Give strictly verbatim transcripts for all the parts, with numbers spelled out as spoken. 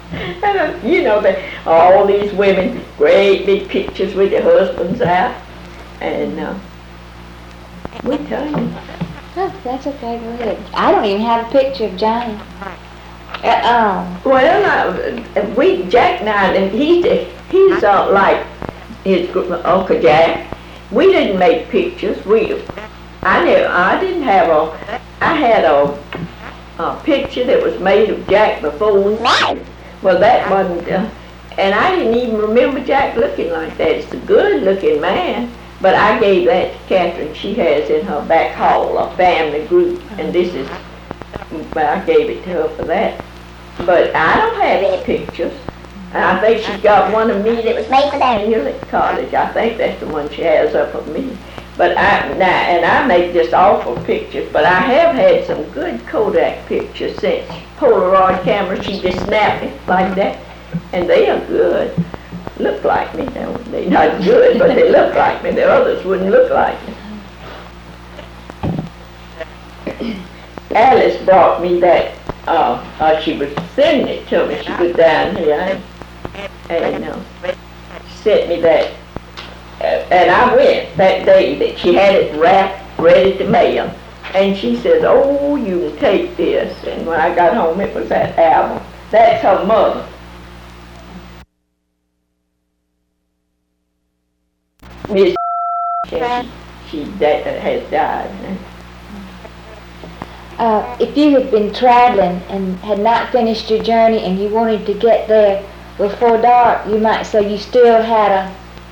And, you know, that all these women, great big pictures with their husbands out, and uh, we tell you. Oh, that's okay, go ahead. I don't even have a picture of Johnny. Uh, um, Well, uh, we, Jack and I, and he's, he's uh, like his Uncle Jack. We didn't make pictures. We, I never, I didn't have a, I had a, a picture that was made of Jack before. Well, that wasn't, uh, and I didn't even remember Jack looking like that. It's a good-looking man. But I gave that to Catherine. She has in her back hall a family group, and this is, I gave it to her for that. But I don't have any pictures. And I think she's got one of me that was made for Daniel at college. I think that's the one she has up of me. But I, now, and I make just awful pictures, but I have had some good Kodak pictures since Polaroid cameras. She just snapped it like that, and they are good. Look like me. Now, they're not good, but they look like me. The others wouldn't look like me. Alice brought me that, uh, uh, she was sending it to me. She was down here, and uh, sent me that. Uh, and I went that day that she had it wrapped, ready to mail. And she says, oh, you can take this. And when I got home, it was that album. That's her mother. Miss she, she da- has died. uh, if you had been traveling and had not finished your journey and you wanted to get there before dark, you might say you still had a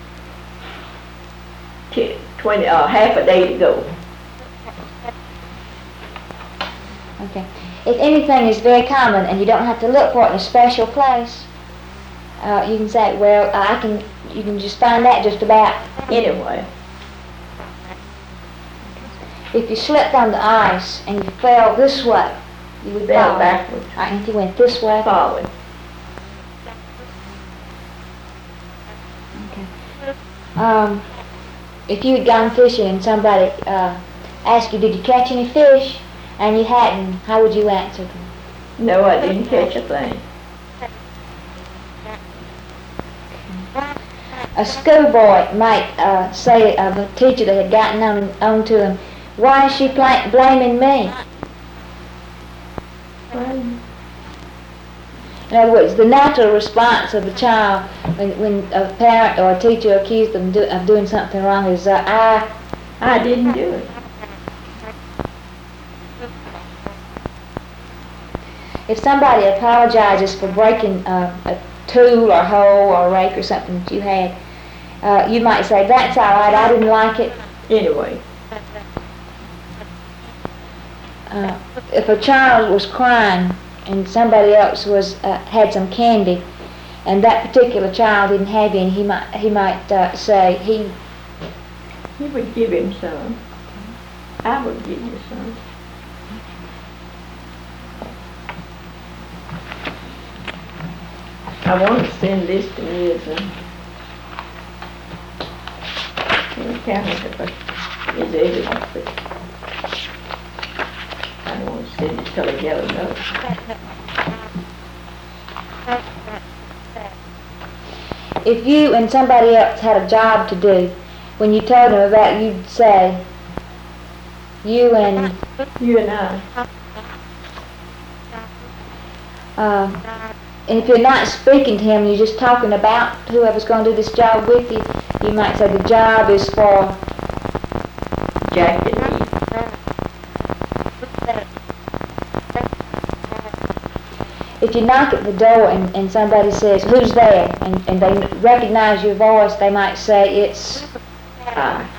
twenty, uh, half a day to go. Okay. If anything is very common and you don't have to look for it in a special place, uh, you can say, well, I can. You can just find that just about anyway. If you slipped on the ice and you fell this way, you would fell fall backwards. Right, and if you went this way, forward. Okay. Um, if you had gone fishing and somebody uh, asked you, did you catch any fish, and you hadn't, how would you answer them? No, I didn't catch a thing. A schoolboy might uh, say of a teacher that had gotten on, on to him, why is she pl- blaming me? Well, in other words, the natural response of a child when, when a parent or a teacher accused them do, of doing something wrong is, uh, I, I didn't do it. If somebody apologizes for breaking uh, a tool or hoe or rake or something that you had, uh, you might say, that's all right, I didn't like it. Anyway. Uh, if a child was crying and somebody else was uh, had some candy, and that particular child didn't have any, he might he might uh, say he. You would give him some. I would give you some. I want to send this to me as a calendar, but it's evident, but I don't want to send it till I get a note. If you and somebody else had a job to do, when you told them about it, you'd say, you and... You and I. Uh, and if you're not speaking to him, you're just talking about whoever's going to do this job with you, you might say the job is for... Jack and me. If you knock at the door and, and somebody says, who's there? And, and they recognize your voice, they might say it's... I.